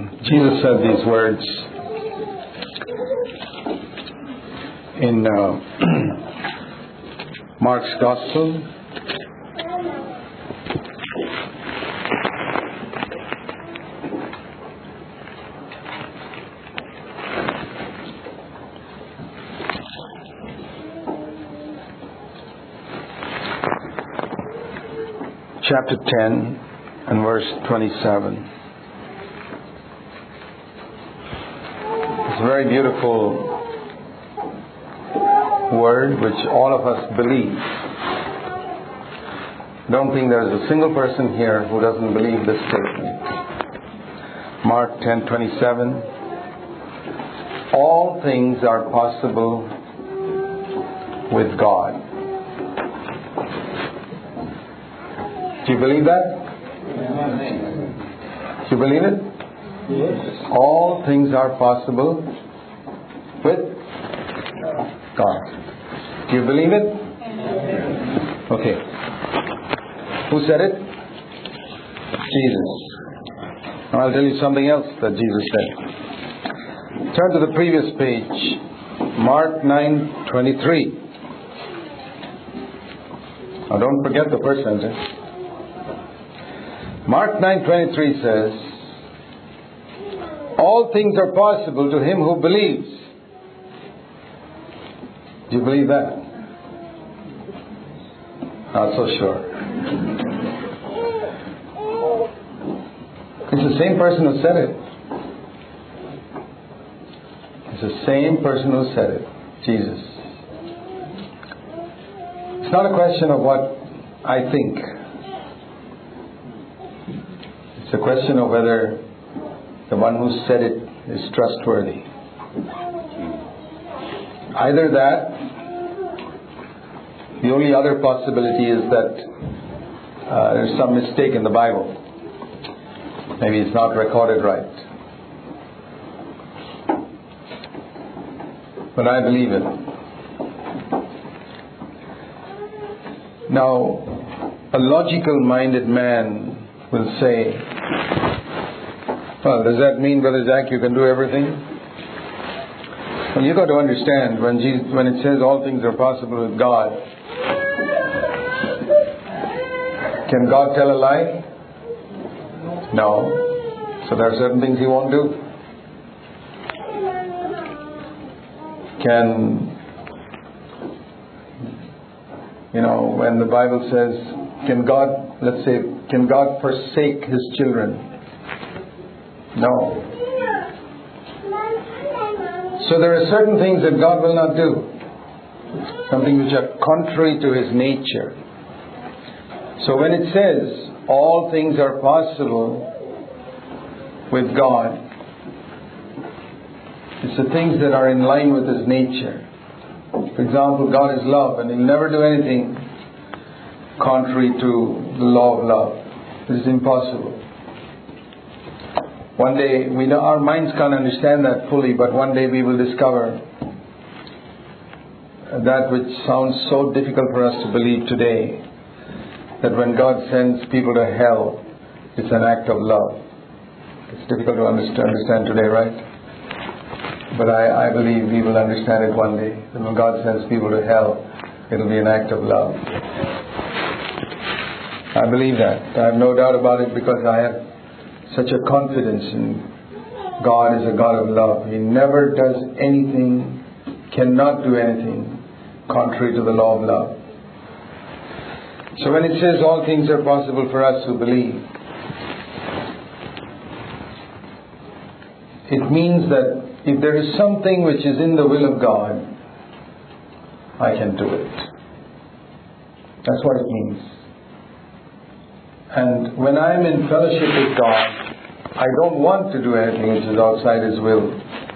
Jesus said these words in Mark's Gospel. Chapter 10 and verse 27. It's a very beautiful word which all of us believe. I don't think there's a single person here who doesn't believe this statement. Mark 10:27. All things are possible with God. Do you believe that? Do you believe it? Yes. All things are possible with God. Do you believe it? Okay. Who said it? Jesus. Now I'll tell you something else that Jesus said. Turn to the previous page. Mark 9:23. Now don't forget the first sentence. Mark 9:23 says, all things are possible to him who believes. Do you believe that? Not so sure. It's the same person who said it. It's the same person who said it. Jesus. It's not a question of what I think. It's a question of whether the one who said it is trustworthy. Either that, the only other possibility is that there's some mistake in the Bible. Maybe it's not recorded right. But I believe it. Now, a logical-minded man will say, well, does that mean, Brother Zach, you can do everything? Well, you've got to understand, when it says all things are possible with God, can God tell a lie? No. So there are certain things He won't do. When the Bible says, can God forsake His children? No. So there are certain things that God will not do. Something which are contrary to His nature. So when it says, all things are possible with God, it's the things that are in line with His nature. For example, God is love, and He'll never do anything contrary to the law of love. It is impossible. One day, our minds can't understand that fully, but one day we will discover that which sounds so difficult for us to believe today, that when God sends people to hell, it's an act of love. It's difficult to understand today, right? But I believe we will understand it one day. That when God sends people to hell, it will be an act of love. I believe that. I have no doubt about it because I have such a confidence in God as a God of love. He never does anything, cannot do anything contrary to the law of love. So when it says all things are possible for us who believe, it means that if there is something which is in the will of God, I can do it. That's what it means. And when I'm in fellowship with God, I don't want to do anything which is outside His will.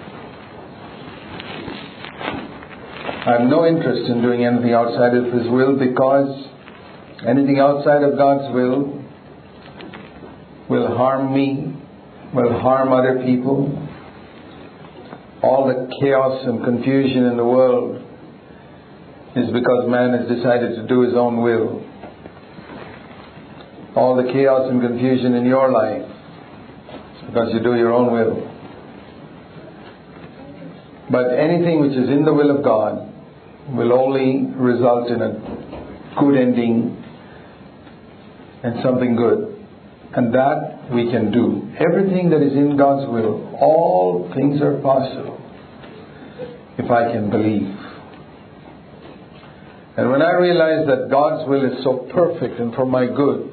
I have no interest in doing anything outside of His will, because anything outside of God's will harm me, will harm other people. All the chaos and confusion in the world is because man has decided to do his own will. All the chaos and confusion in your life because you do your own will. But anything which is in the will of God will only result in a good ending and something good. And that we can do. Everything that is in God's will, all things are possible if I can believe. And when I realize that God's will is so perfect and for my good,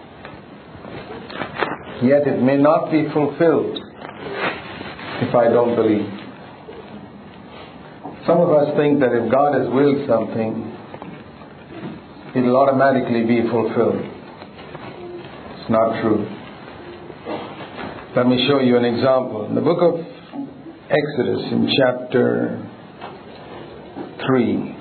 yet it may not be fulfilled if I don't believe. Some of us think that if God has willed something, it will automatically be fulfilled. It's not true. Let me show you an example. In the book of Exodus, in chapter 3,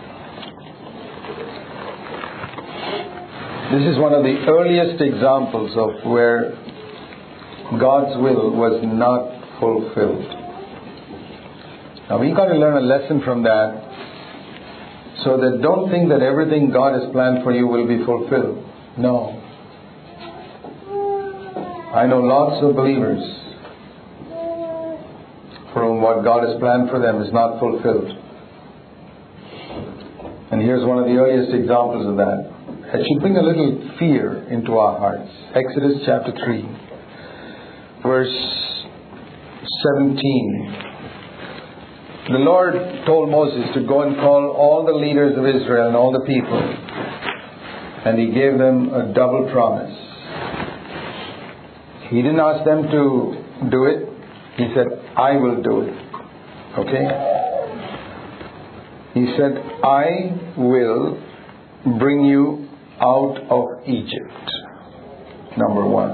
this is one of the earliest examples of where God's will was not fulfilled. Now we've got to learn a lesson from that, so that don't think that everything God has planned for you will be fulfilled. No. I know lots of believers for whom what God has planned for them is not fulfilled. And here's one of the earliest examples of that. It should bring a little fear into our hearts. Exodus chapter 3, verse 17. The Lord told Moses to go and call all the leaders of Israel and all the people. And He gave them a double promise. He didn't ask them to do it. He said, I will do it. Okay? He said, I will bring you out of Egypt. Number one.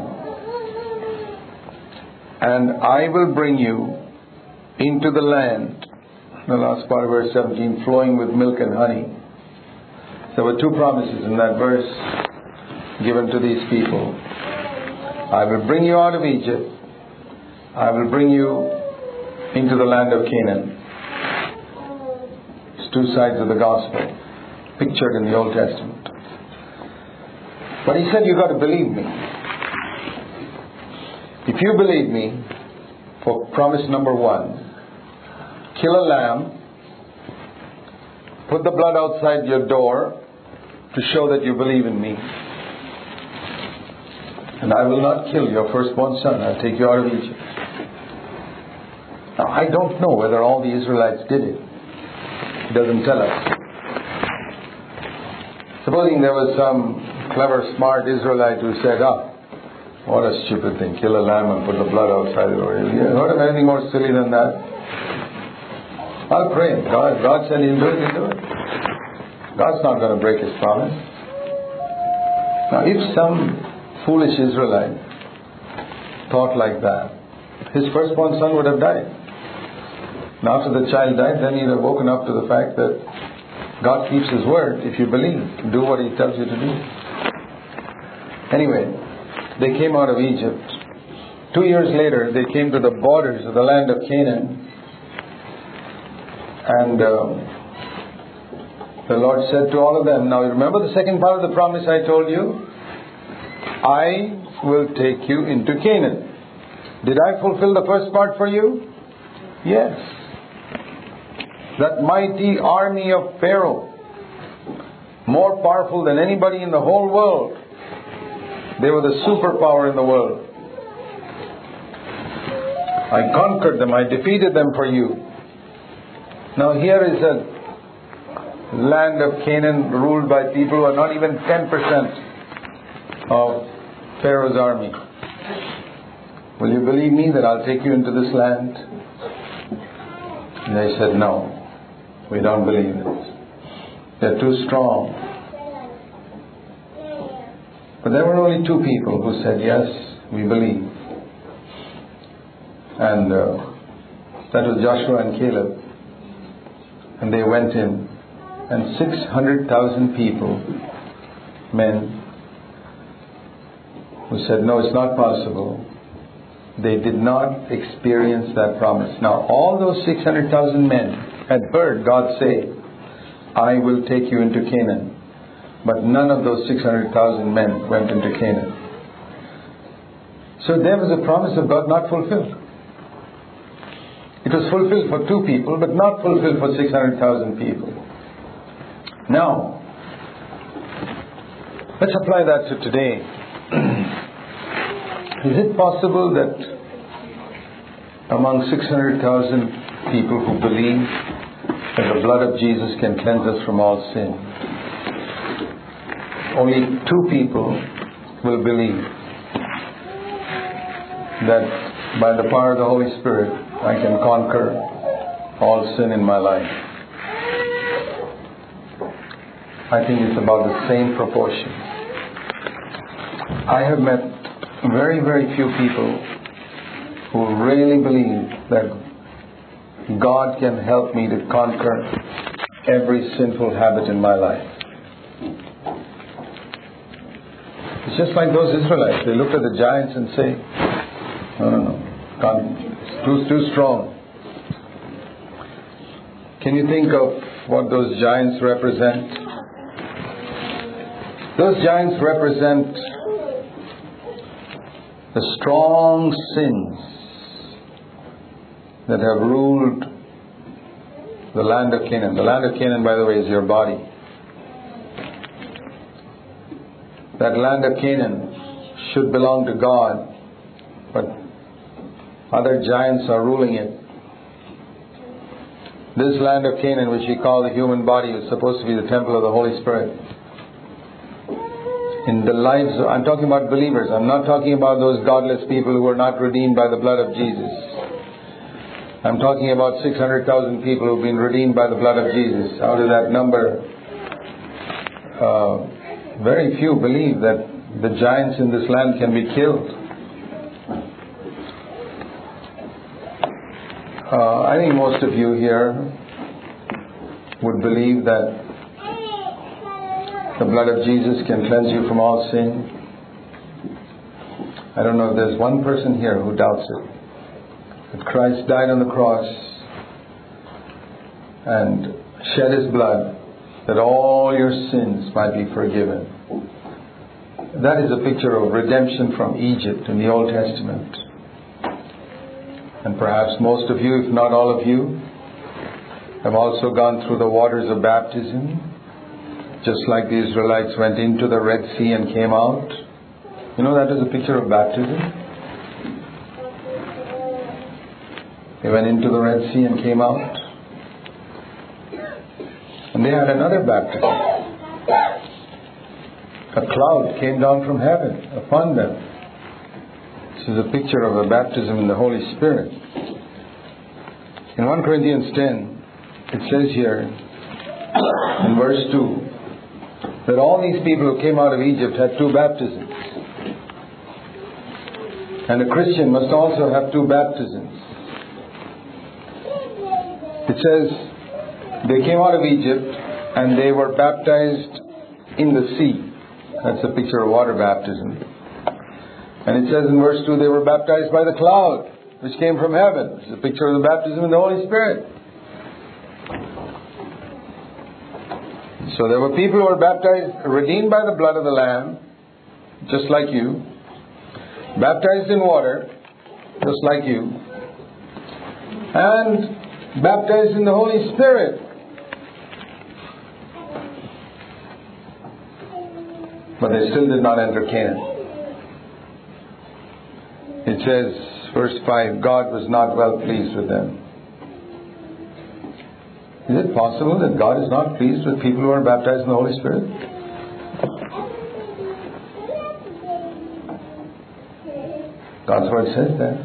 And I will bring you into the land, the last part of verse 17, flowing with milk and honey. There were two promises in that verse given to these people. I will bring you out of Egypt. I will bring you into the land of Canaan. It's two sides of the gospel pictured in the Old Testament. But He said, you've got to believe me. If you believe me, for promise number one, kill a lamb, put the blood outside your door to show that you believe in me. And I will not kill your firstborn son. I'll take you out of Egypt. Now, I don't know whether all the Israelites did it. It doesn't tell us. Supposing there was some clever, smart Israelite who said, what a stupid thing, kill a lamb and put the blood outside the door. You heard of anything more silly than that? I'll pray. God said He'll do it, He'll do it. God's not going to break His promise. Now, if some foolish Israelite thought like that, his firstborn son would have died. Now, after the child died, then he'd have woken up to the fact that God keeps His word. If you believe, do what He tells you to do. Anyway, they came out of Egypt. 2 years later, they came to the borders of the land of Canaan. And the Lord said to all of them, now remember the second part of the promise I told you? I will take you into Canaan. Did I fulfill the first part for you? Yes. That mighty army of Pharaoh, more powerful than anybody in the whole world. They were the superpower in the world. I conquered them. I defeated them for you. Now here is a land of Canaan ruled by people who are not even 10% of Pharaoh's army. Will you believe me that I'll take you into this land? And they said, no, we don't believe it. They're too strong. But there were only two people who said, yes, we believe. And that was Joshua and Caleb. And they went in. And 600,000 people, men, who said, no, it's not possible. They did not experience that promise. Now, all those 600,000 men had heard God say, I will take you into Canaan. But none of those 600,000 men went into Canaan. So there was a promise of God not fulfilled. It was fulfilled for 2 people, but not fulfilled for 600,000 people. Now, let's apply that to today. Is it possible that among 600,000 people who believe that the blood of Jesus can cleanse us from all sin, only 2 people will believe that by the power of the Holy Spirit I can conquer all sin in my life? I think it's about the same proportion. I have met very, very few people who really believe that God can help me to conquer every sinful habit in my life. It's just like those Israelites. They looked at the giants and say, no, it's too strong. Can you think of what those giants represent? Those giants represent the strong sins that have ruled the land of Canaan. The land of Canaan, by the way, is your body. That land of Canaan should belong to God, but other giants are ruling it. This land of Canaan, which we call the human body, is supposed to be the temple of the Holy Spirit. In the lives of, I'm talking about believers. I'm not talking about those godless people who were not redeemed by the blood of Jesus. I'm talking about 600,000 people who've been redeemed by the blood of Jesus. Out of that number, very few believe that the giants in this land can be killed. I think most of you here would believe that the blood of Jesus can cleanse you from all sin. I don't know if there's one person here who doubts it. That Christ died on the cross and shed His blood that all your sins might be forgiven. That is a picture of redemption from Egypt in the Old Testament. And perhaps most of you, if not all of you, have also gone through the waters of baptism, just like the Israelites went into the Red Sea and came out. You know, that is a picture of baptism. They went into the Red Sea and came out. And they had another baptism. A cloud came down from heaven upon them. This is a picture of a baptism in the Holy Spirit. In 1 Corinthians 10, it says here, in verse 2, that all these people who came out of Egypt had 2 baptisms. And a Christian must also have 2 baptisms. It says, they came out of Egypt and they were baptized in the sea. That's a picture of water baptism. And it says in verse 2, they were baptized by the cloud, which came from heaven. It's a picture of the baptism in the Holy Spirit. So there were people who were baptized, redeemed by the blood of the Lamb, just like you. Baptized in water, just like you. And baptized in the Holy Spirit. But they still did not enter Canaan. It says, verse 5, God was not well pleased with them. Is it possible that God is not pleased with people who are baptized in the Holy Spirit? God's Word says that.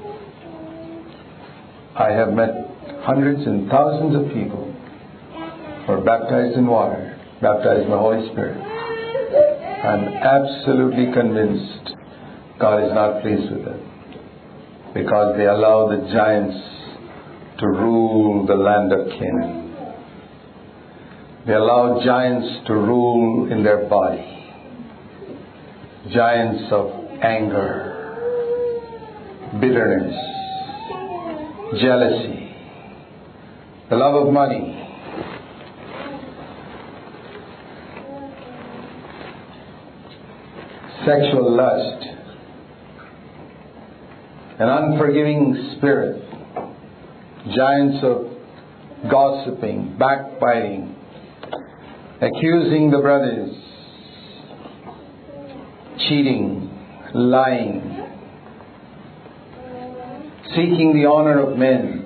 I have met hundreds and thousands of people who are baptized in water, baptized in the Holy Spirit. I'm absolutely convinced God is not pleased with them because they allow the giants to rule the land of Canaan. They allow giants to rule in their body. Giants of anger, bitterness, jealousy, the love of money, sexual lust, an unforgiving spirit, giants of gossiping, backbiting, accusing the brothers, cheating, lying, seeking the honor of men,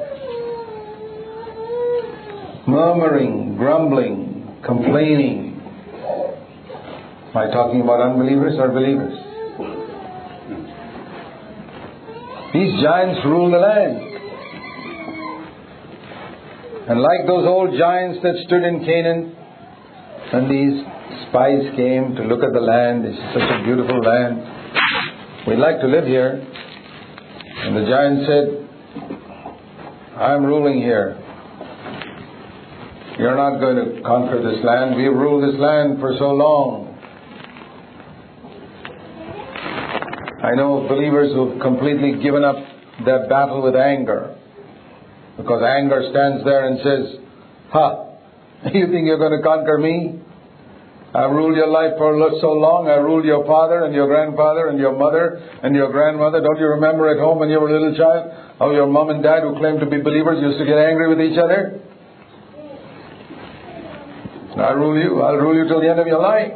murmuring, grumbling, complaining. Am I talking about unbelievers or believers? These giants rule the land. And like those old giants that stood in Canaan, when these spies came to look at the land, this is such a beautiful land, we'd like to live here. And the giant said, I'm ruling here. You're not going to conquer this land. We've ruled this land for so long. I know believers who've completely given up their battle with anger. Because anger stands there and says, you think you're going to conquer me? I've ruled your life for so long. I ruled your father and your grandfather and your mother and your grandmother. Don't you remember at home when you were a little child how your mom and dad who claimed to be believers used to get angry with each other? I'll rule you. I'll rule you till the end of your life.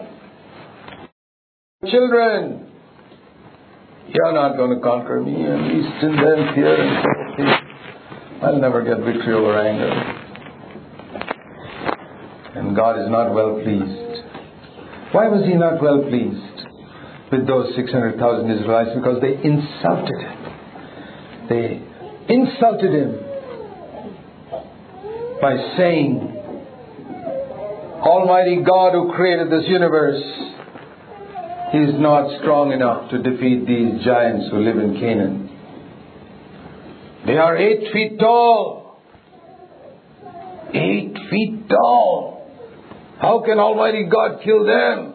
Children, you're not going to conquer me. And we still then fear and say, I'll never get victory over anger. And God is not well pleased. Why was He not well pleased with those 600,000 Israelites? Because they insulted Him. They insulted Him by saying, Almighty God who created this universe, He is not strong enough to defeat these giants who live in Canaan. They are 8 feet tall. 8 feet tall. How can Almighty God kill them?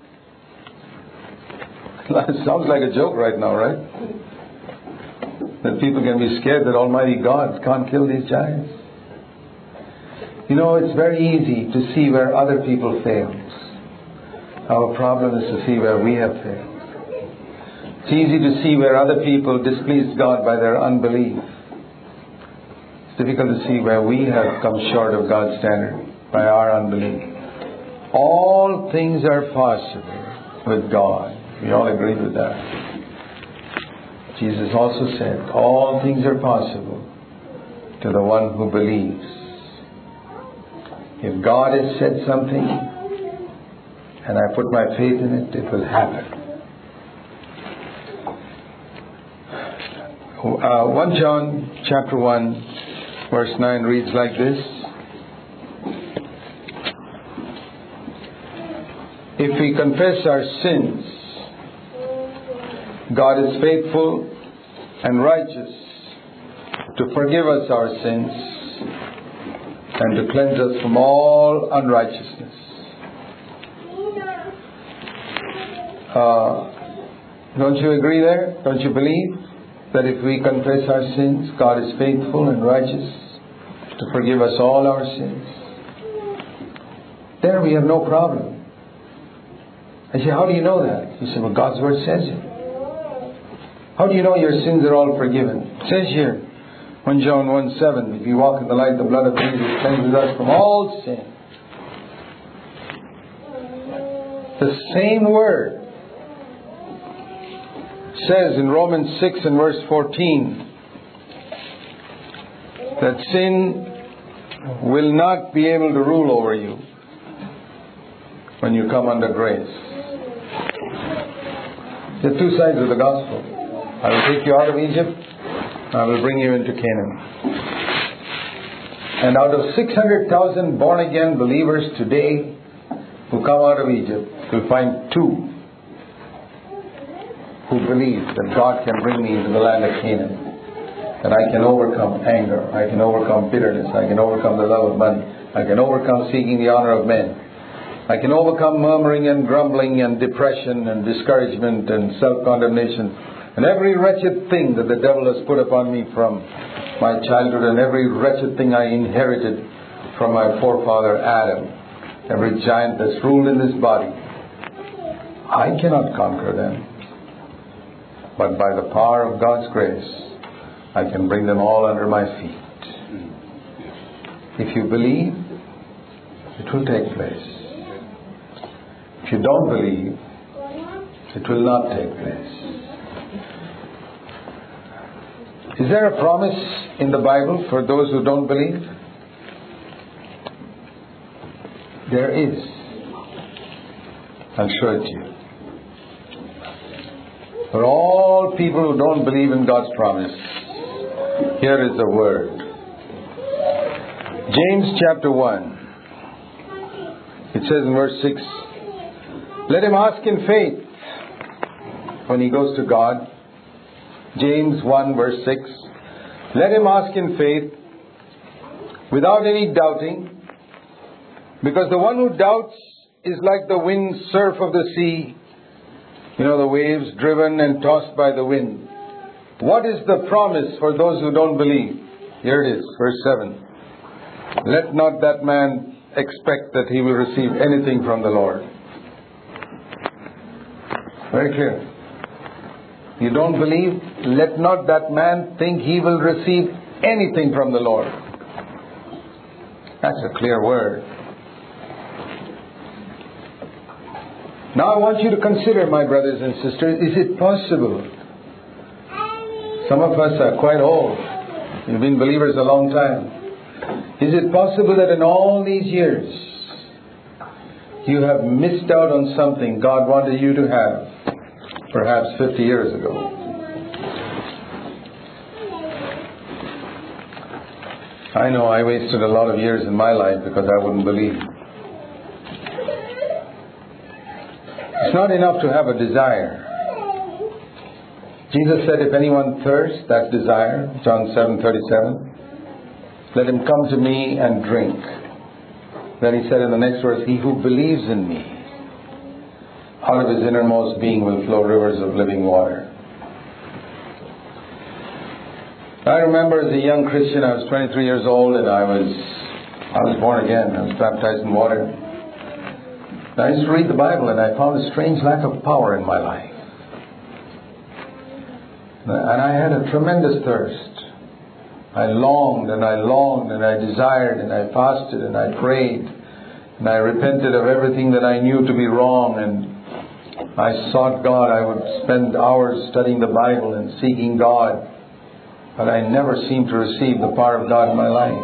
It sounds like a joke right now, right? That people can be scared that Almighty God can't kill these giants. You know, it's very easy to see where other people fail. Our problem is to see where we have failed. It's easy to see where other people displeased God by their unbelief. It's difficult to see where we have come short of God's standard by our unbelief. All things are possible with God. We all agree with that. Jesus also said, all things are possible to the one who believes. If God has said something and I put my faith in it, it will happen. 1 John chapter 1 verse 9 reads like this. If we confess our sins, God is faithful and righteous to forgive us our sins and to cleanse us from all unrighteousness. Don't you agree there? Don't you believe that if we confess our sins, God is faithful and righteous to forgive us all our sins? There we have no problem. I say, how do you know that? You say, well, God's Word says it. How do you know your sins are all forgiven? It says here, 1 John 1:7, if you walk in the light, the blood of Jesus cleanses us from all sin. The same word says in Romans 6 and verse 14 that sin will not be able to rule over you when you come under grace. There are two sides of the gospel. I will take you out of Egypt, I will bring you into Canaan. And out of 600,000 born-again believers today who come out of Egypt, you'll find 2 who believe that God can bring me into the land of Canaan. That I can overcome anger, I can overcome bitterness, I can overcome the love of money, I can overcome seeking the honor of men. I can overcome murmuring and grumbling and depression and discouragement and self-condemnation and every wretched thing that the devil has put upon me from my childhood and every wretched thing I inherited from my forefather Adam. Every giant that's ruled in this body. I cannot conquer them. but by the power of God's grace, I can bring them all under my feet. If you believe, it will take place. If you don't believe, it will not take place. Is there a promise in the Bible for those who don't believe? There is. I'll show it to you. For all people who don't believe in God's promise, here is the word. James chapter 1. It says in verse 6, let him ask in faith when he goes to God. James 1 verse 6. Let him ask in faith without any doubting, because the one who doubts is like the wind surf of the sea. You know, the waves driven and tossed by the wind. What is the promise for those who don't believe? Here it is, verse 7. Let not that man expect that he will receive anything from the Lord. Very clear. You don't believe? Let not that man think he will receive anything from the Lord. That's a clear word. Now I want you to consider, my brothers and sisters, is it possible? Some of us are quite old. You've been believers a long time. Is it possible that in all these years you have missed out on something God wanted you to have perhaps 50 years ago? I know I wasted a lot of years in my life because I wouldn't believe. It's not enough to have a desire. Jesus said, if anyone thirsts, that's desire. John 7:37. Let him come to me and drink. Then he said in the next verse, he who believes in me, out of his innermost being will flow rivers of living water. I remember as a young Christian, I was 23 years old and I was born again. I was baptized in water. I used to read the Bible and I found a strange lack of power in my life. And I had a tremendous thirst. I longed and I longed and I desired and I fasted and I prayed and I repented of everything that I knew to be wrong, and I sought God. I would spend hours studying the Bible and seeking God, but I never seemed to receive the power of God in my life.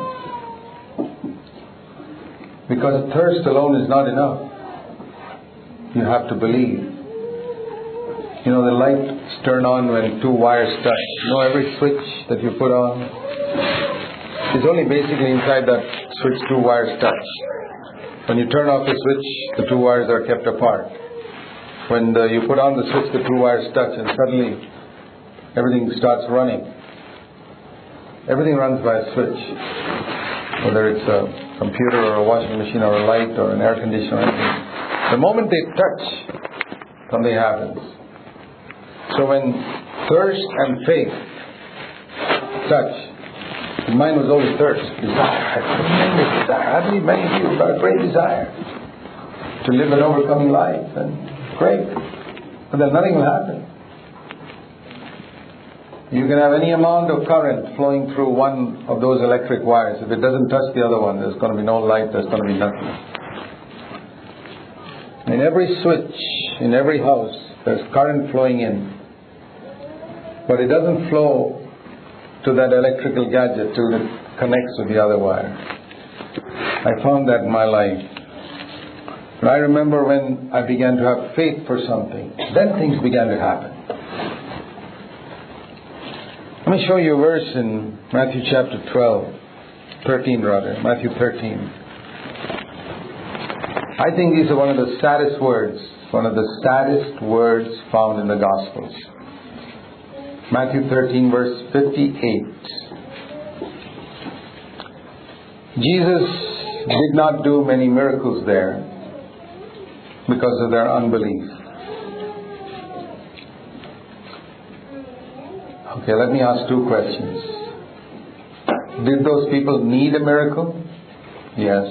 Because thirst alone is not enough. You have to believe. You know, the lights turn on when two wires touch. You know, every switch that you put on, it's only basically inside that switch two wires touch. When you turn off the switch, the two wires are kept apart. When you put on the switch, the two wires touch and suddenly everything starts running. Everything runs by a switch. Whether it's a computer or a washing machine or a light or an air conditioner or anything. The moment they touch, something happens. So when thirst and faith touch, mine was always thirst, desire. I had tremendous desire. I believe many of you have got a great desire to live an overcoming life, and great. But then nothing will happen. You can have any amount of current flowing through one of those electric wires. If it doesn't touch the other one, there's going to be no light, there's going to be nothing. In every switch, in every house, there's current flowing in. But it doesn't flow to that electrical gadget till it connects with the other wire. I found that in my life. But I remember when I began to have faith for something, then things began to happen. Let me show you a verse in Matthew chapter 13 rather, Matthew 13. I think these are one of the saddest words found in the Gospels. Matthew 13 verse 58. Jesus did not do many miracles there because of their unbelief. Okay, let me ask two questions. Did those people need a miracle? Yes.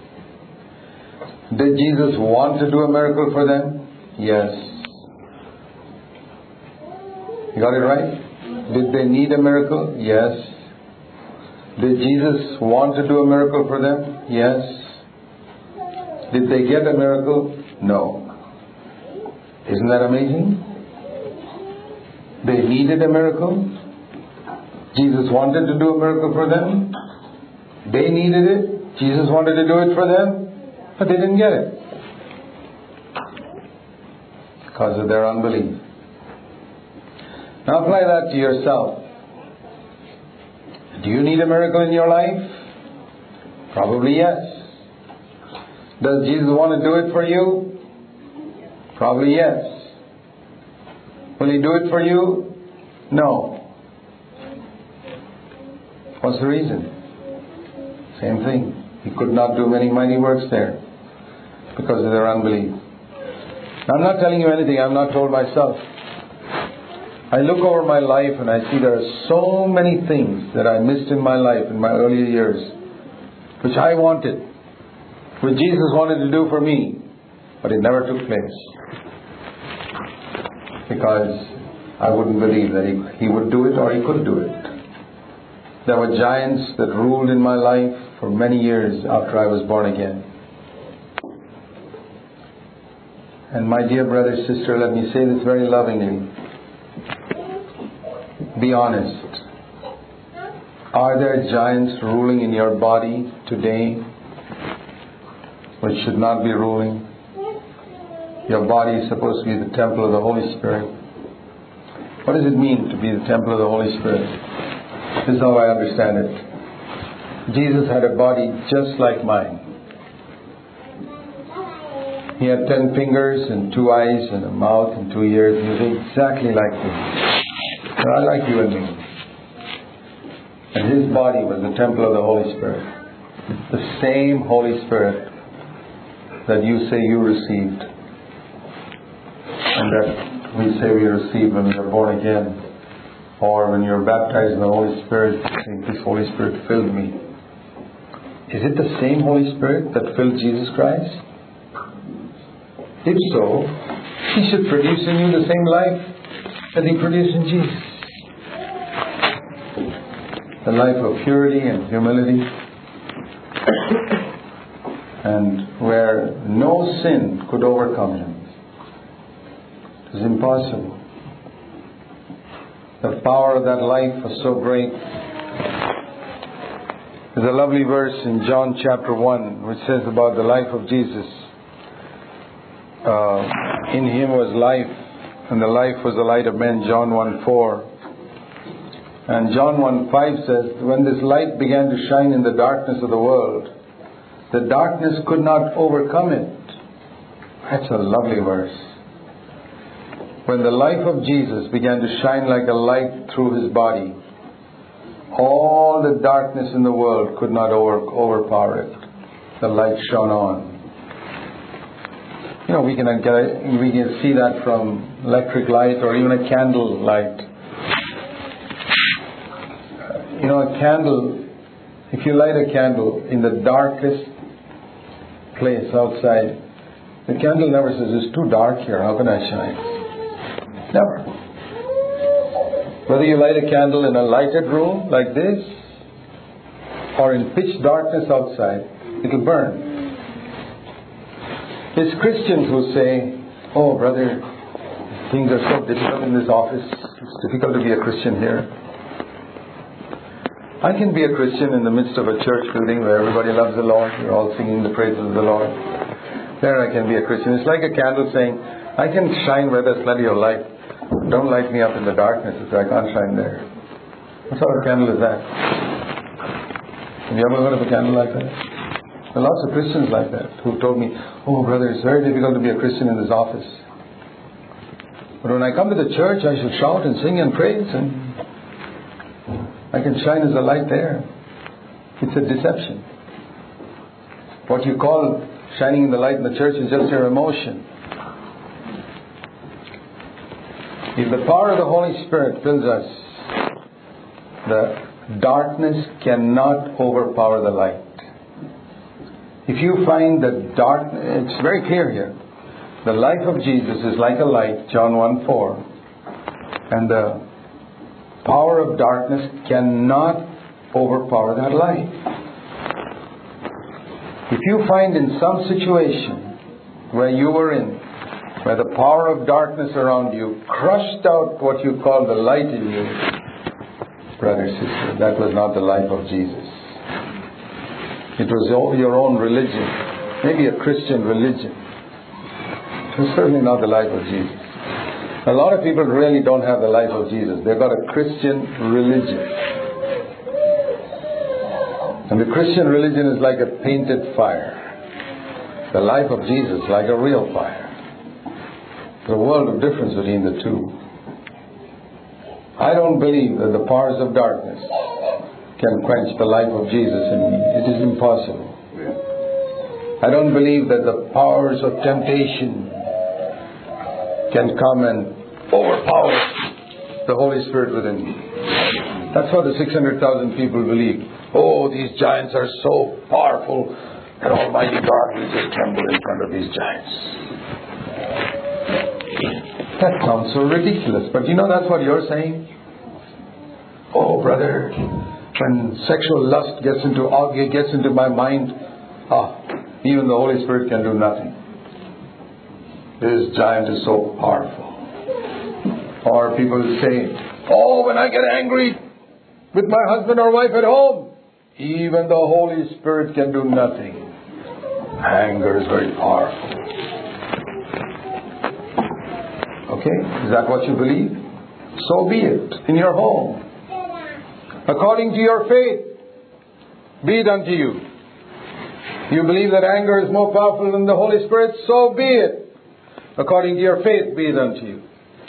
Did Jesus want to do a miracle for them? Yes. You got it right? Did they need a miracle? Yes. Did Jesus want to do a miracle for them? Yes. Did they get a miracle? No. Isn't that amazing? They needed a miracle. Jesus wanted to do a miracle for them. They needed it. Jesus wanted to do it for them. But they didn't get it. Because of their unbelief. Now apply that to yourself. Do you need a miracle in your life? Probably yes. Does Jesus want to do it for you? Probably yes. Will He do it for you? No. What's the reason? Same thing. He could not do many mighty works there because of their unbelief. Now, I'm not telling you anything I've not told myself. I look over my life and I see there are so many things that I missed in my life in my earlier years, which I wanted, which Jesus wanted to do for me, but it never took place. Because I wouldn't believe that He would do it or He could do it. There were giants that ruled in my life for many years after I was born again. And my dear brother, sister, let me say this very lovingly. Be honest. Are there giants ruling in your body today which should not be ruling? Your body is supposed to be the temple of the Holy Spirit. What does it mean to be the temple of the Holy Spirit? This is how I understand it. Jesus had a body just like mine. He had 10 fingers and 2 eyes and a mouth and 2 ears. He was exactly like me. Not like you and me. And His body was the temple of the Holy Spirit. The same Holy Spirit that you say you received. And that we say we receive when we are born again. Or when you're baptized in the Holy Spirit, saying, this Holy Spirit filled me. Is it the same Holy Spirit that filled Jesus Christ? If so, He should produce in you the same life that He produced in Jesus. The life of purity and humility, and where no sin could overcome Him. It was impossible. The power of that life was so great. There's a lovely verse in John chapter 1 which says about the life of Jesus. In Him was life, and the life was the light of men, John 1:4. And John 1:5 says, when this light began to shine in the darkness of the world, the darkness could not overcome it. That's a lovely verse. When the life of Jesus began to shine like a light through His body, all the darkness in the world could not overpower it. The light shone on. You know, we can see that from electric light or even a candle light. You know, a candle, if you light a candle in the darkest place outside, the candle never says, it's too dark here, how can I shine? Never. Whether you light a candle in a lighted room like this or in pitch darkness outside, it will burn. There's Christians who say, oh brother, things are so difficult in this office. It's difficult to be a Christian here. I can be a Christian in the midst of a church building where everybody loves the Lord. We're all singing the praises of the Lord. There I can be a Christian. It's like a candle saying, I can shine where there's plenty of light. Don't light me up in the darkness if I can't shine there. What sort of candle is that? Have you ever heard of a candle like that? There are lots of Christians like that who told me, oh brother, it's very difficult to be a Christian in this office. But when I come to the church, I should shout and sing and praise, and I can shine as a light there. It's a deception. What you call shining in the light in the church is just your emotion. If the power of the Holy Spirit fills us, the darkness cannot overpower the light. If you find that darkness, it's very clear here. The life of Jesus is like a light, John 1:4. And the power of darkness cannot overpower that light. If you find in some situation where you were in, where the power of darkness around you crushed out what you call the light in you, brother, sister, that was not the life of Jesus. It was your own religion, maybe a Christian religion. It was certainly not the life of Jesus. A lot of people really don't have the life of Jesus. They've got a Christian religion. And the Christian religion is like a painted fire. The life of Jesus is like a real fire. There's a world of difference between the two. I don't believe that the powers of darkness can quench the life of Jesus in me. It is impossible. I don't believe that the powers of temptation can come and overpower the Holy Spirit within me. That's what the 600,000 people believe. Oh, these giants are so powerful that Almighty God will just tremble in front of these giants. That sounds so ridiculous, but you know that's what you're saying? Oh, brother, when sexual lust gets into my mind, even the Holy Spirit can do nothing. This giant is so powerful. Or people say, oh, when I get angry with my husband or wife at home, even the Holy Spirit can do nothing. Anger is very powerful. Okay? Is that what you believe? So be it in your home. According to your faith, be it unto you. You believe that anger is more powerful than the Holy Spirit? So be it. According to your faith, be it unto you.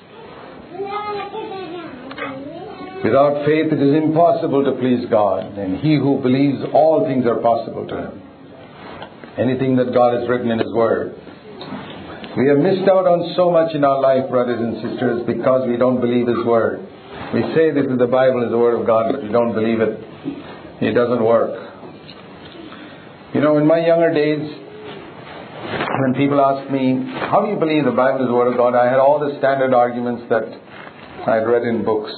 Without faith, it is impossible to please God. And he who believes, all things are possible to him. Anything that God has written in His Word. We have missed out on so much in our life, brothers and sisters, because we don't believe His Word. We say this is the Bible, is the Word of God, but we don't believe it. It doesn't work. You know, in my younger days, when people ask me, how do you believe the Bible is the Word of God? I had all the standard arguments that I had read in books.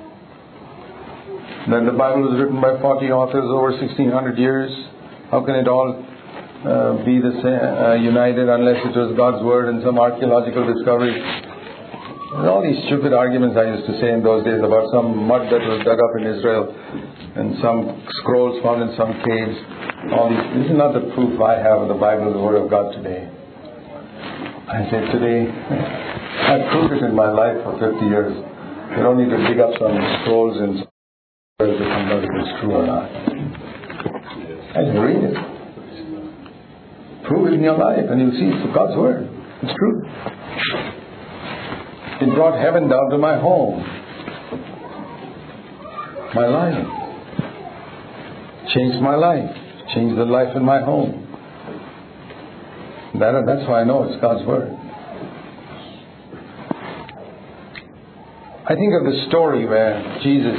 That the Bible was written by 40 authors over 1600 years. How can it all be the same, united unless it was God's Word and some archaeological discovery? And all these stupid arguments I used to say in those days about some mud that was dug up in Israel and some scrolls found in some caves. All these. This is not the proof I have of the Bible, the Word of God today. I say today, I've proved it in my life for 50 years. You don't need to dig up some scrolls and to find out if it's true or not. I just read it. Prove it in your life and you'll see it's God's Word. It's true. It brought heaven down to my home. My life. Changed my life. Changed the life in my home. That's why I know it's God's Word. I think of the story where Jesus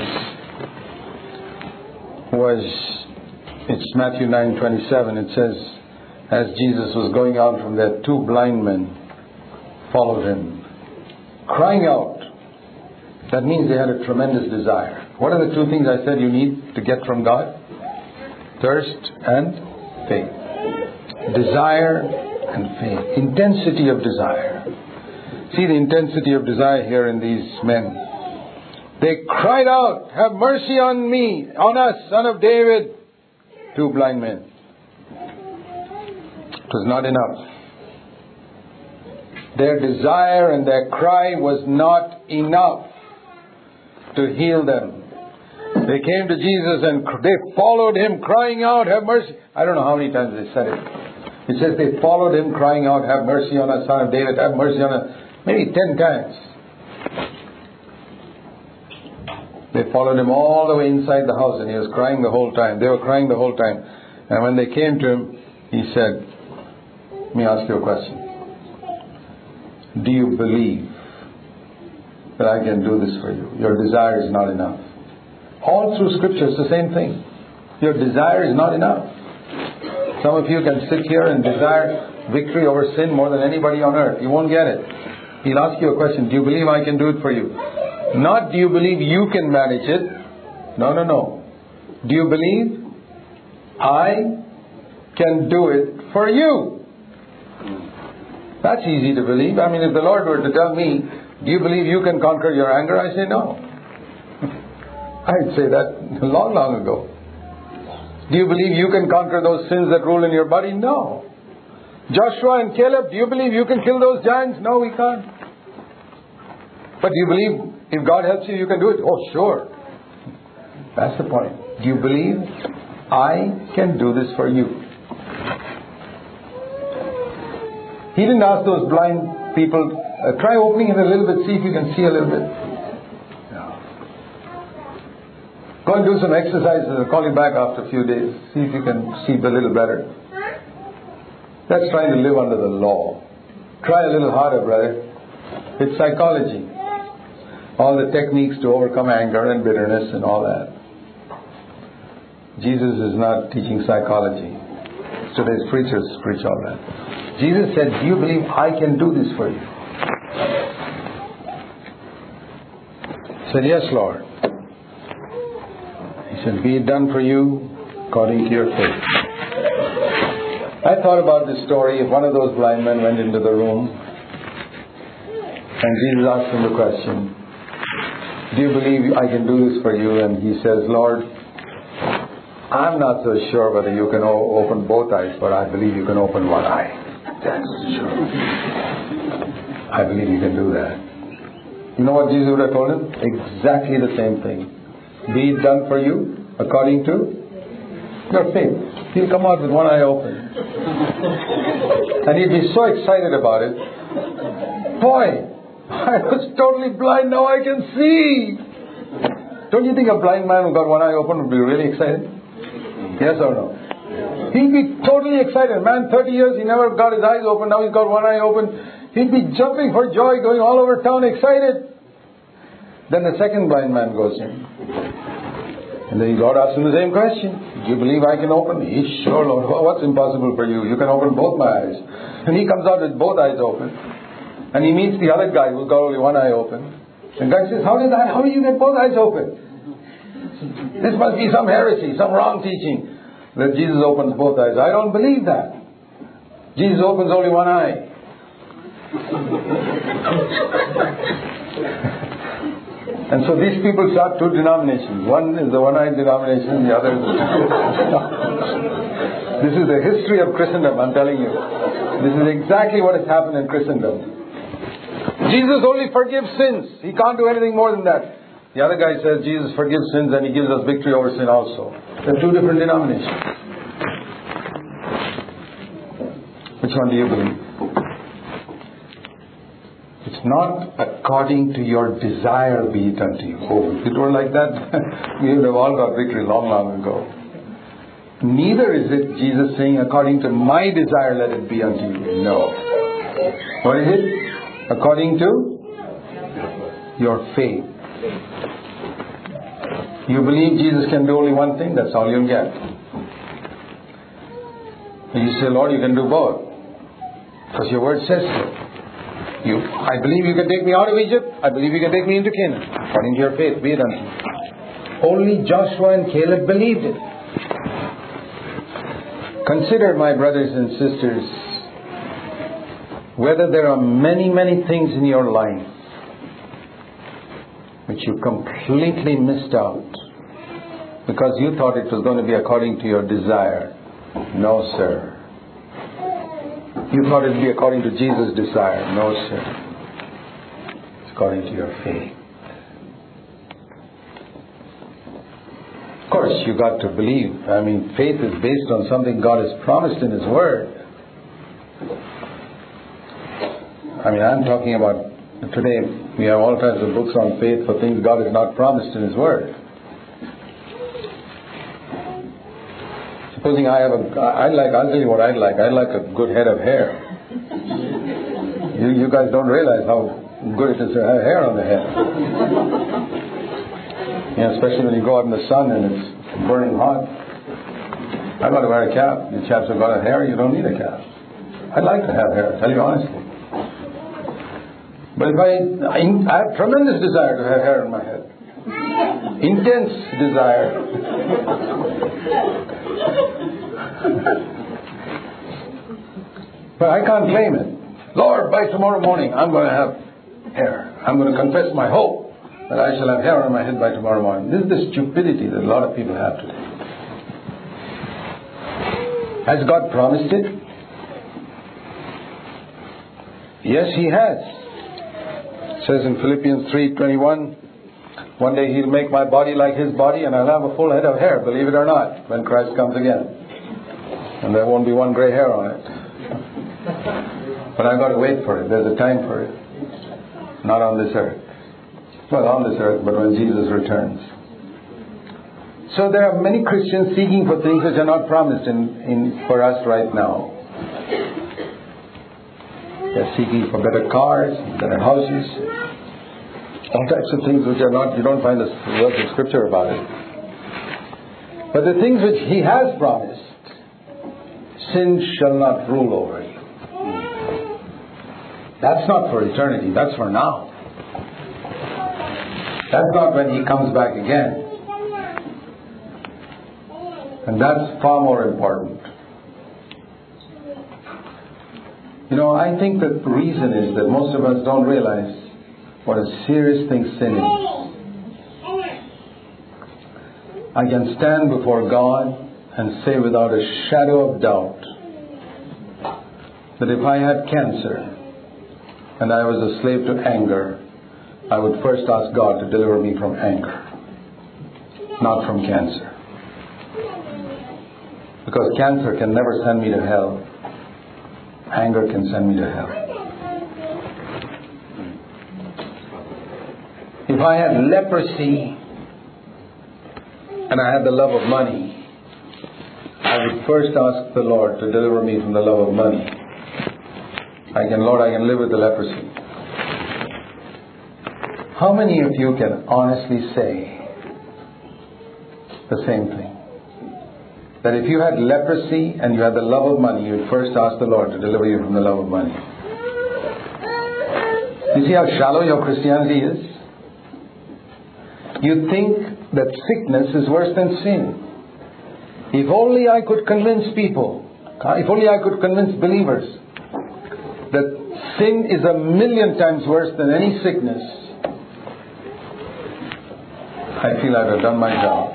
it's Matthew 9:27. It says, as Jesus was going out from there, two blind men followed him, crying out. That means they had a tremendous desire. What are the two things I said you need to get from God? Thirst and faith. Desire and faith. Intensity of desire. See the intensity of desire here in these men. They cried out, have mercy on me, on us, Son of David. Two blind men. It was not enough. Their desire and their cry was not enough to heal them. They came to Jesus and they followed Him crying out, have mercy. I don't know how many times they said it. It says they followed Him crying out, have mercy on us, Son of David, have mercy on us. Maybe 10 times. They followed Him all the way inside the house and He was crying the whole time. They were crying the whole time. And when they came to Him, He said, let me ask you a question. Do you believe that I can do this for you? Your desire is not enough. All through Scripture it's the same thing. Your desire is not enough. Some of you can sit here and desire victory over sin more than anybody on earth. You won't get it. He'll ask you a question. Do you believe I can do it for you? Not do you believe you can manage it? No. Do you believe I can do it for you? That's easy to believe. I mean, if the Lord were to tell me, do you believe you can conquer your anger? I say no. I'd say that long, long ago. Do you believe you can conquer those sins that rule in your body? No. Joshua and Caleb, do you believe you can kill those giants? No, we can't. But do you believe if God helps you, you can do it? Oh, sure. That's the point. Do you believe I can do this for you? He didn't ask those blind people, try opening it a little bit, see if you can see a little bit. No. Go and do some exercises. I'll call you back after a few days. See if you can see a little better. That's trying to live under the law. Try a little harder, brother. It's psychology. All the techniques to overcome anger and bitterness and all that. Jesus is not teaching psychology. Today's preachers preach all that. Jesus said, do you believe I can do this for you? He said, yes, Lord. He said, be it done for you according to your faith. I thought about this story. If one of those blind men went into the room and Jesus asked him the question, do you believe I can do this for you? And he says, Lord, I'm not so sure whether you can open both eyes, but I believe you can open one eye. That's sure. I believe you can do that. You know what Jesus would have told him? Exactly the same thing. Be it done for you according to your faith. He'll come out with one eye open. And he'd be so excited about it. Boy, I was totally blind, now I can see. Don't you think a blind man who got one eye open would be really excited? Yes or no? He'd be totally excited. Man, 30 years he never got his eyes open, now he's got one eye open. He'd be jumping for joy, going all over town excited. Then the second blind man goes in. And then God asks him the same question. Do you believe I can open? He's sure, Lord. What's impossible for you? You can open both my eyes. And he comes out with both eyes open. And he meets the other guy who's got only one eye open. And God says, how do you get both eyes open? This must be some heresy, some wrong teaching, that Jesus opens both eyes. I don't believe that. Jesus opens only one eye. And so these people start two denominations. One is the one-eyed denomination, the other is the This is the history of Christendom, I'm telling you. This is exactly what has happened in Christendom. Jesus only forgives sins. He can't do anything more than that. The other guy says Jesus forgives sins and he gives us victory over sin also. They're two different denominations. Which one do you believe? It's not according to your desire be it unto you. Oh, if it were like that, we would have all got victory long, long ago. Neither is it Jesus saying, according to my desire let it be unto you. No. What is it? According to your faith. You believe Jesus can do only one thing, that's all you'll get. And you say, Lord, you can do both. Because your word says so. I believe you can take me out of Egypt. I believe you can take me into Canaan. According to your faith, be it unto you. Only Joshua and Caleb believed it. Consider, my brothers and sisters, whether there are many, many things in your life which you completely missed out because you thought it was going to be according to your desire. No, sir. You thought it would be according to Jesus' desire. No, sir. It's according to your faith. Of course, you got to believe. I mean, faith is based on something God has promised in His Word. I mean, I'm talking about today, we have all kinds of books on faith for things God has not promised in His Word. Supposing I'll tell you what I'd like. I'd like a good head of hair. You guys don't realize how good it is to have hair on the head. Especially when you go out in the sun and it's burning hot. I've got to wear a cap. You chaps have got a hair, you don't need a cap. I'd like to have hair, I tell you honestly. But if I have tremendous desire to have hair on my head. Intense desire. But I can't claim it. Lord, by tomorrow morning I'm going to have hair. I'm going to confess my hope that I shall have hair on my head by tomorrow morning. This is the stupidity that a lot of people have today. Has God promised it? Yes, He has. It says in Philippians 3:21, one day He'll make my body like His body and I'll have a full head of hair, believe it or not, when Christ comes again. And there won't be one gray hair on it. But I've got to wait for it. There's a time for it. Not on this earth. Well, on this earth, but when Jesus returns. So there are many Christians seeking for things which are not promised for us right now. They're seeking for better cars, better houses, all types of things which are not, you don't find the words of Scripture about it. But the things which He has promised, sin shall not rule over you. That's not for eternity, that's for now. That's not when He comes back again. And that's far more important. I think that the reason is that most of us don't realize what a serious thing sin is. I can stand before God and say without a shadow of doubt that if I had cancer and I was a slave to anger, I would first ask God to deliver me from anger, not from cancer. Because cancer can never send me to hell. Anger can send me to hell. If I had leprosy and I had the love of money, I would first ask the Lord to deliver me from the love of money. Lord, I can live with the leprosy. How many of you can honestly say the same thing? That if you had leprosy and you had the love of money, you would first ask the Lord to deliver you from the love of money. You see how shallow your Christianity is? You think that sickness is worse than sin. If only I could convince people, if only I could convince believers that sin is 1,000,000 times worse than any sickness, I feel I've done my job.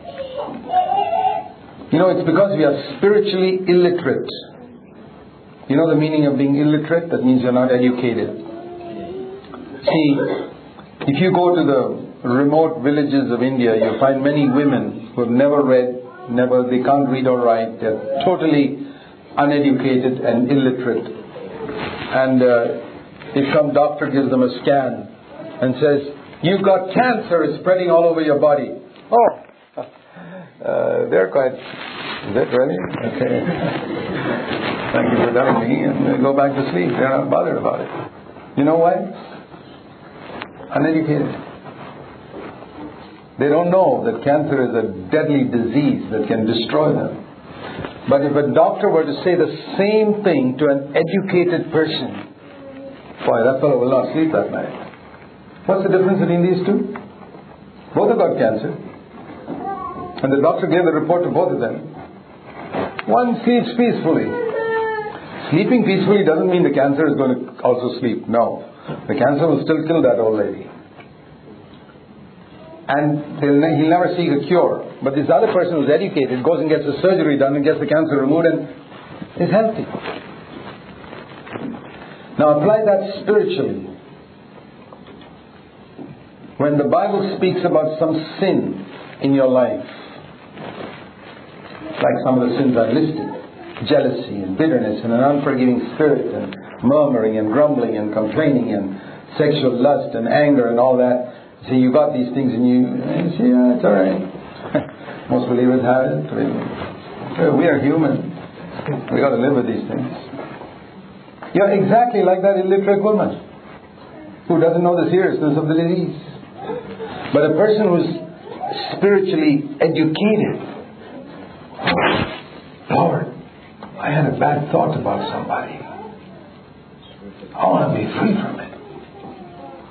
It's because we are spiritually illiterate. You know the meaning of being illiterate? That means you're not educated. See, if you go to the remote villages of India, you find many women who have never read, they can't read or write. They're totally uneducated and illiterate. And if some doctor gives them a scan and says, "You've got cancer, it's spreading all over your body." They're quite, is that really? Okay. Thank you for telling me. And they go back to sleep. They're not bothered about it. You know why? Uneducated. They don't know that cancer is a deadly disease that can destroy them. But if a doctor were to say the same thing to an educated person, boy, that fellow will not sleep that night. What's the difference between these two? Both have got cancer. And the doctor gave the report to both of them. One sleeps peacefully. Sleeping peacefully doesn't mean the cancer is going to also sleep. No. The cancer will still kill that old lady. And he'll never seek a cure. But this other person who's educated goes and gets the surgery done and gets the cancer removed and is healthy. Now apply that spiritually. When the Bible speaks about some sin in your life, like some of the sins I listed, jealousy and bitterness and an unforgiving spirit and murmuring and grumbling and complaining and sexual lust and anger and all that. See, you got these things and you say, yeah, it's alright. Most believers have it. We are human. We got to live with these things. You're exactly like that illiterate woman who doesn't know the seriousness of the disease. But a person who's spiritually educated, Lord, I had a bad thought about somebody. I want to be free from it.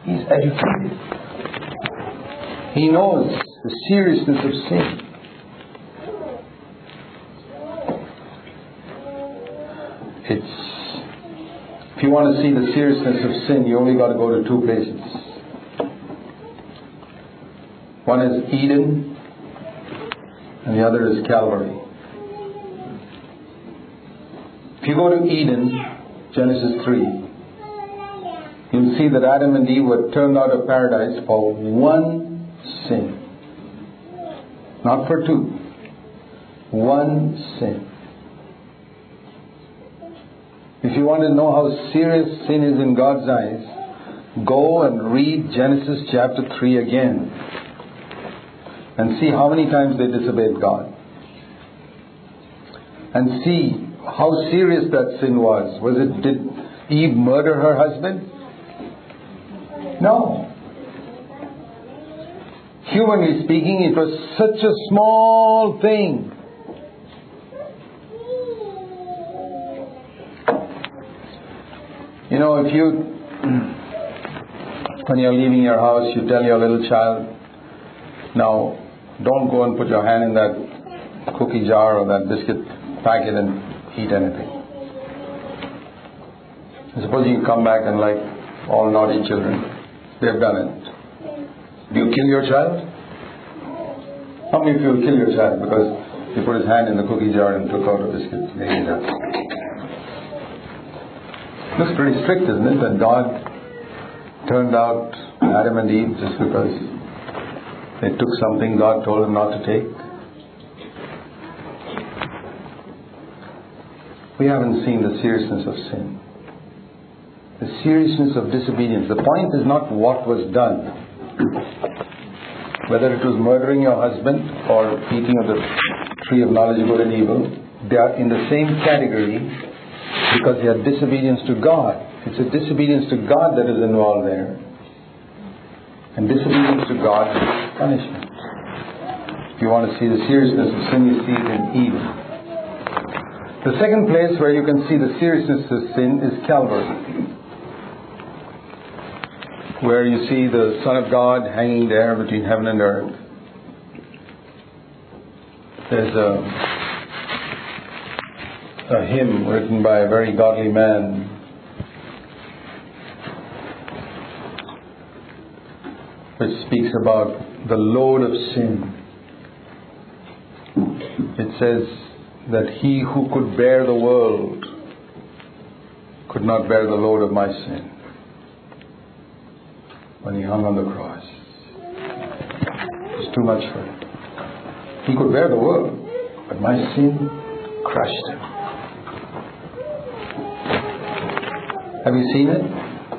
He's educated. He knows the seriousness of sin. If you want to see the seriousness of sin, you only got to go to two places. One is Eden, and the other is Calvary. If you go to Eden, Genesis 3, you'll see that Adam and Eve were turned out of paradise for one sin. Not for two. One sin. If you want to know how serious sin is in God's eyes, go and read Genesis chapter 3 again and see how many times they disobeyed God. And see how serious that sin was. Did Eve murder her husband? No. Humanly speaking, it was such a small thing. You know, if you, when you're leaving your house, you tell your little child, now don't go and put your hand in that cookie jar or that biscuit packet and eat anything. Suppose you come back and like all naughty children, they have done it. Do you kill your child? How many of you will kill your child because he put his hand in the cookie jar and took out a biscuit? Maybe that. Looks pretty strict, isn't it? That God turned out Adam and Eve just because they took something God told them not to take. We haven't seen the seriousness of sin. The seriousness of disobedience. The point is not what was done. Whether it was murdering your husband or eating of the tree of knowledge of good and evil, they are in the same category because they are disobedience to God. It's a disobedience to God that is involved there. And disobedience to God is punishment. If you want to see the seriousness of sin, you see it in Eden. The second place where you can see the seriousness of sin is Calvary, where you see the Son of God hanging there between heaven and earth. There's a hymn written by a very godly man, which speaks about the load of sin. It says that he who could bear the world could not bear the load of my sin when he hung on the cross. It was too much for him. He could bear the world, but my sin crushed him. Have you seen it?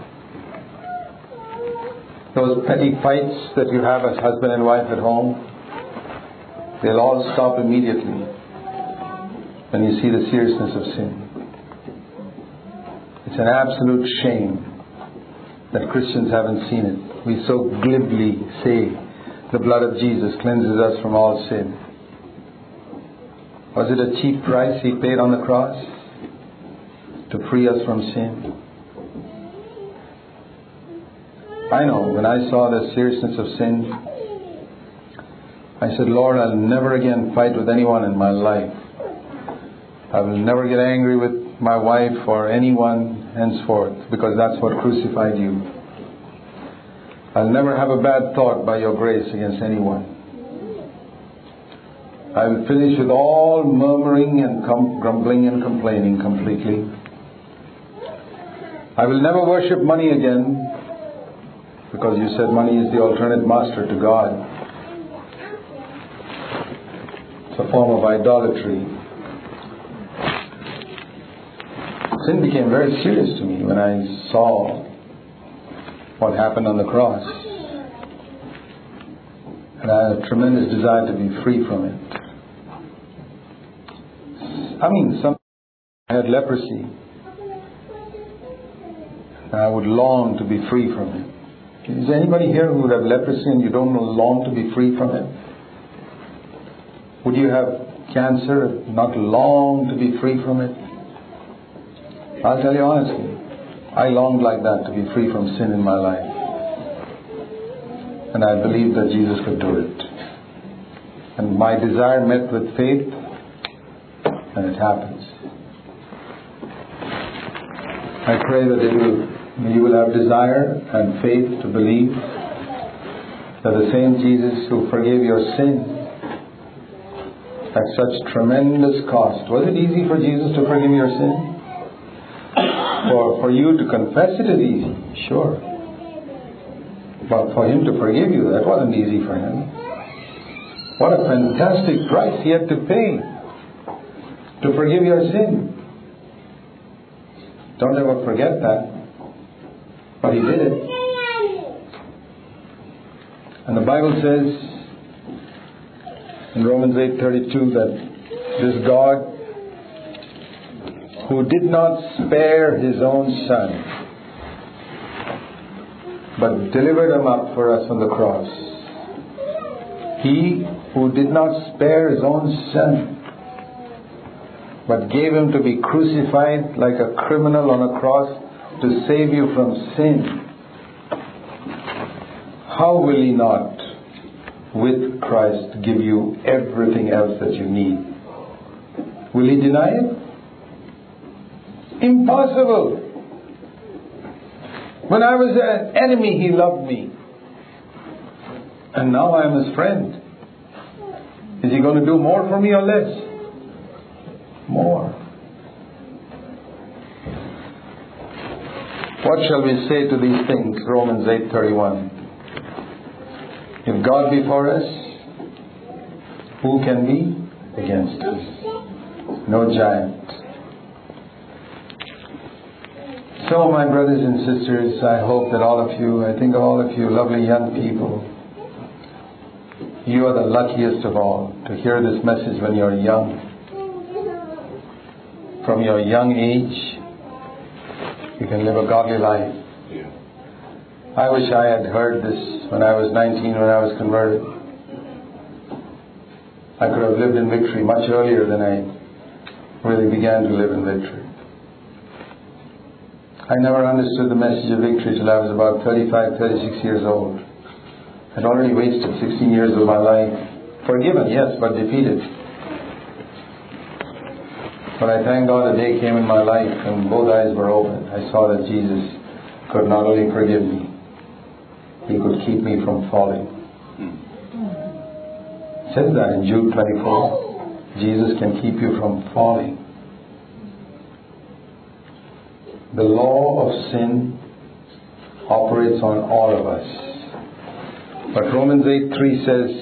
Those petty fights that you have as husband and wife at home, they'll all stop immediately when you see the seriousness of sin. It's an absolute shame that Christians haven't seen it. We so glibly say the blood of Jesus cleanses us from all sin. Was it a cheap price he paid on the cross to free us from sin? I know, when I saw the seriousness of sin, I said, Lord, I'll never again fight with anyone in my life. I will never get angry with my wife or anyone henceforth, because that's what crucified you. I'll never have a bad thought by your grace against anyone. I will finish with all murmuring and grumbling and complaining completely. I will never worship money again, because you said money is the alternate master to God. It's a form of idolatry. Sin became very serious to me when I saw what happened on the cross. And I had a tremendous desire to be free from it. I had leprosy. And I would long to be free from it. Is there anybody here who would have leprosy and you don't long to be free from it? Would you have cancer and not long to be free from it? I'll tell you honestly, I longed like that to be free from sin in my life. And I believed that Jesus could do it. And my desire met with faith, and it happens. I pray that you will have desire and faith to believe that the same Jesus who forgave your sin at such tremendous cost. Was it easy for Jesus to forgive your sin? For you to confess it is easy, sure. But for Him to forgive you, that wasn't easy for Him. What a fantastic price He had to pay to forgive your sin. Don't ever forget that. But He did it. And the Bible says in Romans 8:32 that this God who did not spare His own Son but delivered Him up for us on the cross. He who did not spare His own Son but gave Him to be crucified like a criminal on a cross to save you from sin. How will He not with Christ give you everything else that you need? Will He deny it? Impossible. When I was an enemy, He loved me. And now I am His friend. Is He going to do more for me or less? More. What shall we say to these things? Romans 8:31. If God be for us, who can be against us? No giant. So, my brothers and sisters, I hope that all of you, I think all of you lovely young people, you are the luckiest of all to hear this message when you're young. From your young age, you can live a godly life. I wish I had heard this when I was 19, when I was converted. I could have lived in victory much earlier than I really began to live in victory. I never understood the message of victory till I was about 35, 36 years old. I'd already wasted 16 years of my life. Forgiven, yes, but defeated. But I thank God a day came in my life and both eyes were open. I saw that Jesus could not only forgive me, He could keep me from falling. It says that in Jude 24. Jesus can keep you from falling. The law of sin operates on all of us. But Romans 8:2 says,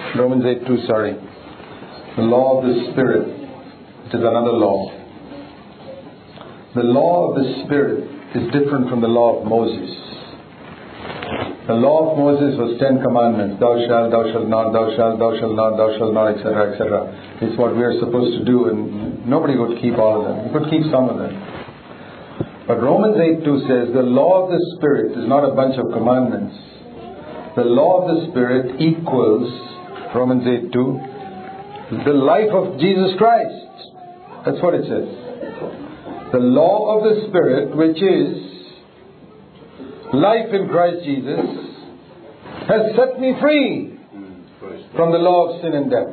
the law of the Spirit, it is another law. The law of the Spirit is different from the law of Moses. The law of Moses was 10 commandments. Thou shalt not, thou shalt not, etc., etc. It's what we are supposed to do, and nobody could keep all of them. You could keep some of them. But Romans 8:2 says the law of the Spirit is not a bunch of commandments. The law of the Spirit equals, Romans 8:2, the life of Jesus Christ. That's what it says. The law of the Spirit, which is life in Christ Jesus, has set me free from the law of sin and death.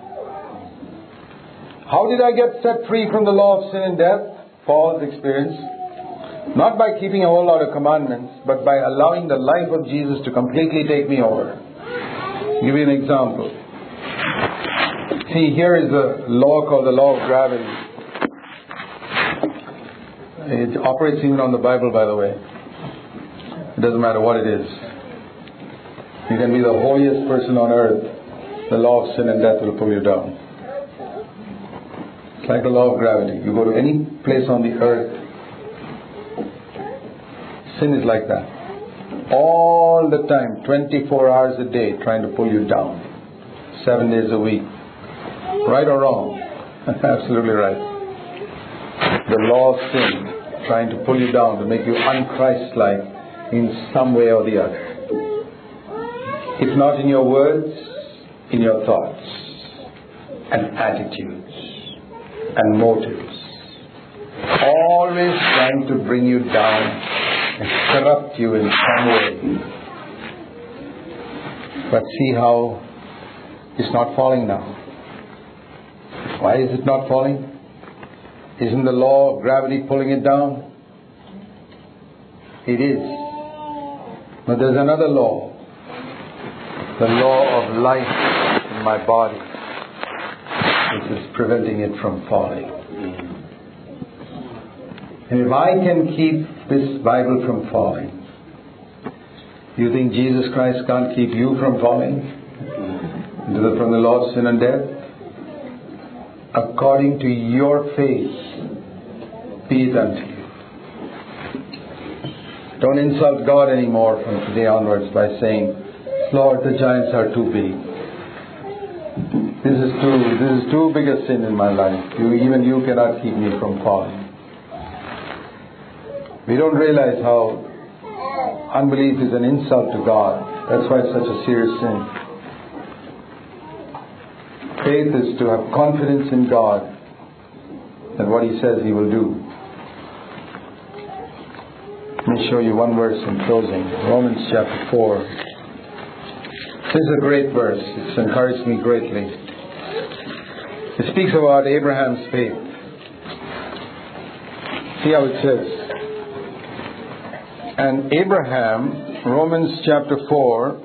How did I get set free from the law of sin and death? Paul's experience. Not by keeping a whole lot of commandments, but by allowing the life of Jesus to completely take me over. I'll give you an example. See, here is a law called the law of gravity. It operates even on the Bible, by the way. It doesn't matter what it is. You can be the holiest person on earth. The law of sin and death will pull you down. It's like the law of gravity. You go to any place on the earth, sin is like that. All the time, 24 hours a day, trying to pull you down. 7 days a week. Right or wrong? Absolutely right. The law of sin, trying to pull you down, to make you un-Christ-like in some way or the other. If not in your words, in your thoughts and attitudes and motives. Always trying to bring you down and corrupt you in some way. But see how it's not falling now. Why is it not falling? Isn't the law of gravity pulling it down? It is. But there's another law. The law of life in my body, which is preventing it from falling. And if I can keep this Bible from falling, you think Jesus Christ can't keep you from falling from the law of sin and death? According to your faith, be it unto you. Don't insult God anymore from today onwards by saying, Lord, the giants are too big. This is too big a sin in my life. Even you cannot keep me from falling. We don't realize how unbelief is an insult to God. That's why it's such a serious sin. Faith is to have confidence in God and what He says He will do. Let me show you one verse in closing. Romans chapter 4. This is a great verse. It's encouraged me greatly. It speaks about Abraham's faith. See how it says. And Abraham, Romans chapter 4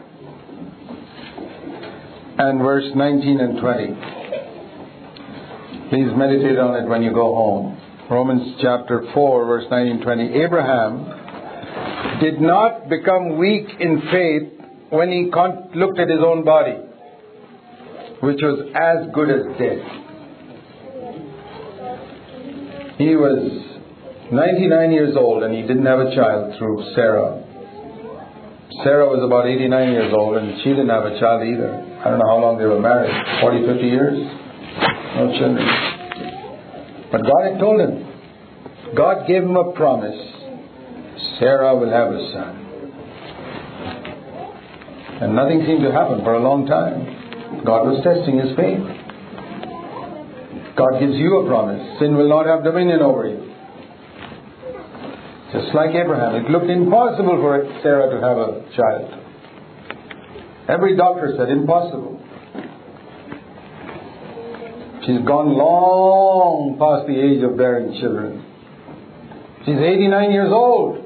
and verse 19 and 20. Please meditate on it when you go home. Romans chapter 4 verse 19 and 20. Abraham did not become weak in faith when he looked at his own body, which was as good as dead. He was 99 years old and he didn't have a child through Sarah. Sarah was about 89 years old and she didn't have a child either. I don't know how long they were married. 40, 50 years? No children. But God had told him. God gave him a promise. Sarah will have a son. And nothing seemed to happen for a long time. God was testing his faith. God gives you a promise. Sin will not have dominion over you. Just like Abraham. It looked impossible for Sarah to have a child. Every doctor said impossible. She's gone long past the age of bearing children. She's 89 years old.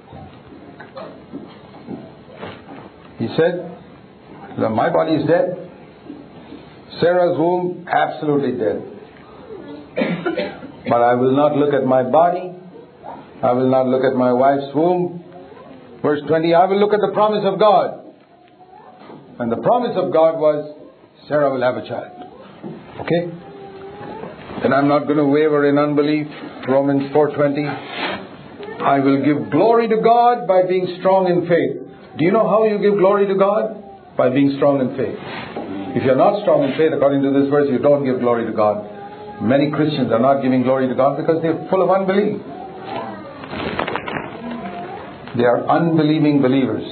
He said, my body is dead. Sarah's womb, absolutely dead. But I will not look at my body. I will not look at my wife's womb. Verse 20, I will look at the promise of God. And the promise of God was, Sarah will have a child. Okay? And I'm not going to waver in unbelief. Romans 4:20. I will give glory to God by being strong in faith. Do you know how you give glory to God? By being strong in faith. If you're not strong in faith, according to this verse, you don't give glory to God. Many Christians are not giving glory to God because they're full of unbelief. They are unbelieving believers.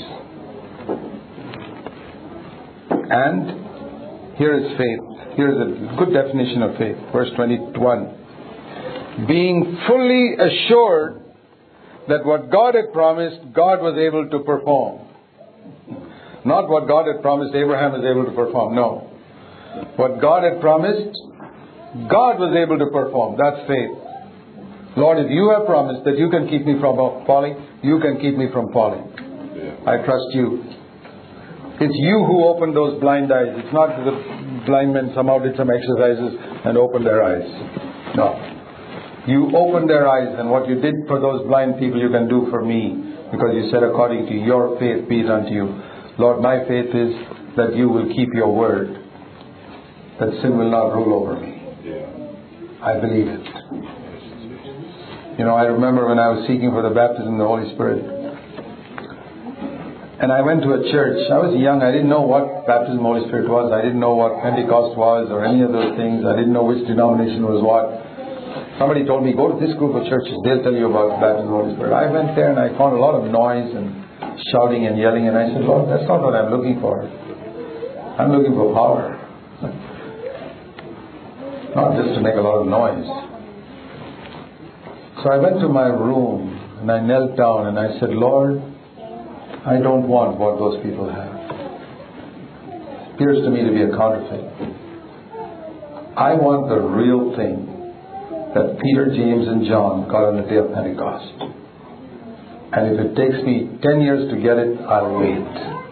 And here is faith. Here is a good definition of faith. Verse 21. Being fully assured that what God had promised, God was able to perform. Not what God had promised Abraham was able to perform. No. What God had promised, God was able to perform. That's faith. Lord, if you have promised that you can keep me from falling, you can keep me from falling. I trust you. It's you who opened those blind eyes. It's not the blind men somehow did some exercises and opened their eyes. No. You opened their eyes, and what you did for those blind people you can do for me, because you said according to your faith be it unto you. Lord, my faith is that you will keep your word, that sin will not rule over me. I believe it. You know, I remember when I was seeking for the baptism of the Holy Spirit, and I went to a church. I was young. I didn't know what baptism of the Holy Spirit was. I didn't know what Pentecost was or any of those things. I didn't know which denomination was what. Somebody told me, go to this group of churches. They'll tell you about baptism of the Holy Spirit. I went there and I found a lot of noise and shouting and yelling. And I said, Lord, that's not what I'm looking for. I'm looking for power. Not just to make a lot of noise. So I went to my room and I knelt down and I said, Lord, I don't want what those people have. appears to me to be a counterfeit. I want the real thing that Peter, James, and John got on the day of Pentecost. And if it takes me 10 years to get it, I'll wait.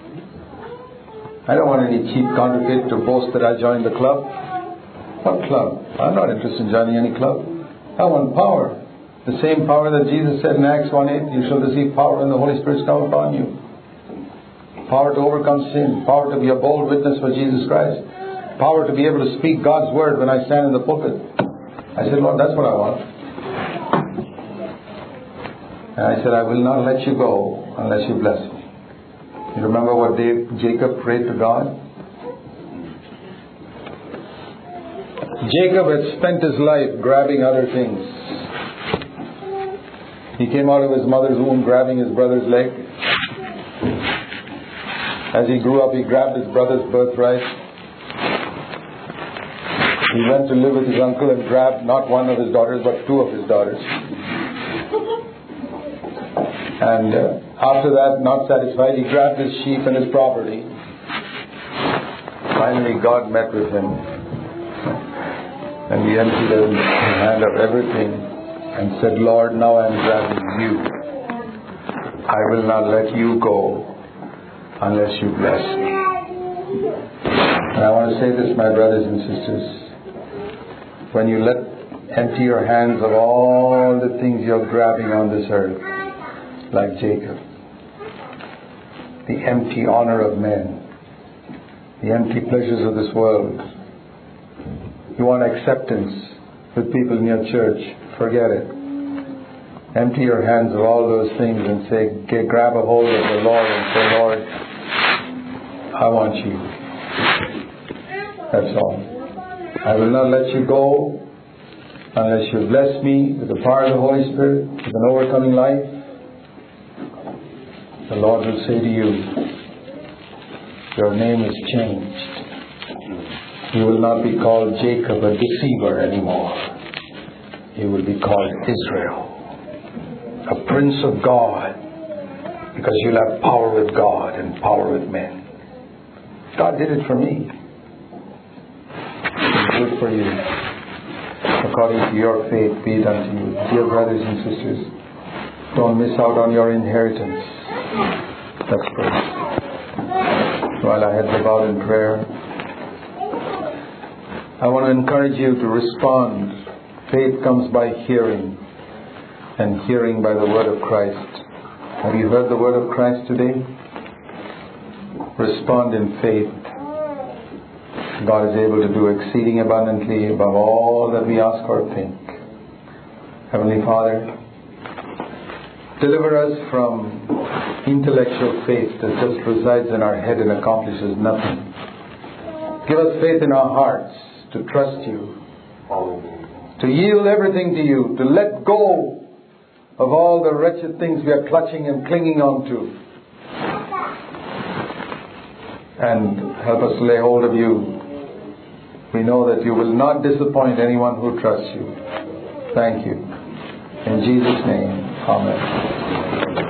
I don't want any cheap counterfeit to boast that I joined the club. What club? I'm not interested in joining any club. I want power. The same power that Jesus said in Acts 1:8, you shall receive power when the Holy Spirit comes upon you. Power to overcome sin. Power to be a bold witness for Jesus Christ. Power to be able to speak God's word when I stand in the pulpit. I said, Lord, that's what I want. And I said, I will not let you go unless you bless me. You remember what Jacob prayed to God? Jacob had spent his life grabbing other things. He came out of his mother's womb grabbing his brother's leg. As he grew up, he grabbed his brother's birthright. He went to live with his uncle and grabbed not one of his daughters, but two of his daughters. And after that, not satisfied, he grabbed his sheep and his property. Finally, God met with him. And he emptied his hand of everything and said, Lord, now I am grabbing you. I will not let you go unless you bless me. And I want to say this, my brothers and sisters. When you empty your hands of all the things you're grabbing on this earth, like Jacob, the empty honor of men, the empty pleasures of this world, you want acceptance with people in your church, forget it. Empty your hands of all those things and say, grab a hold of the Lord and say, Lord, I want you. That's all. I will not let you go unless you bless me with the power of the Holy Spirit, with an overcoming life. The Lord will say to you, your name is changed. You will not be called Jacob, a deceiver, anymore. You will be called Israel, a prince of God, because you'll have power with God and power with men. God did it for me. It's good for you. According to your faith, be it unto you. Dear brothers and sisters, don't miss out on your inheritance. Let's pray. While our heads are bowed in prayer, I want to encourage you to respond. Faith comes by hearing, and hearing by the word of Christ. Have you heard the word of Christ today? Respond in faith. God is able to do exceeding abundantly above all that we ask or think. Heavenly Father, deliver us from intellectual faith that just resides in our head and accomplishes nothing. Give us faith in our hearts to trust you, to yield everything to you, to let go of all the wretched things we are clutching and clinging on to. And help us lay hold of you. We know that you will not disappoint anyone who trusts you. Thank you. In Jesus' name, amen.